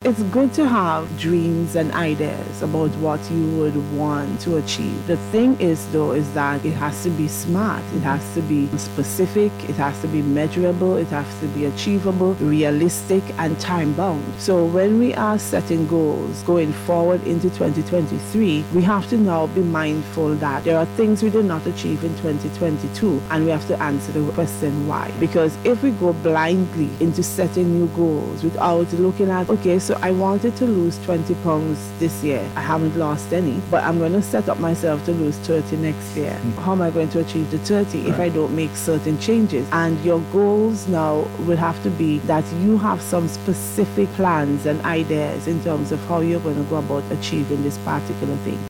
it's good to have dreams and ideas about what you would want to achieve. The thing is, though, is that it has to be smart, it has to be specific, it has to be measurable, it has to be achievable, realistic, and time bound. So when we are setting goals going forward into 2023, we have to now be mindful that there are things we did not achieve in 2022, and we have to answer the question why. Because if we go blindly into setting new goals without looking at, okay, so I wanted to lose 20 pounds this year, I haven't lost any, but I'm going to set up myself to lose 30 next year. How am I going to achieve the 30 if I don't make certain changes? And your goals now will have to be that you have some specific plans and ideas in terms of how you're going to go about achieving this particular thing.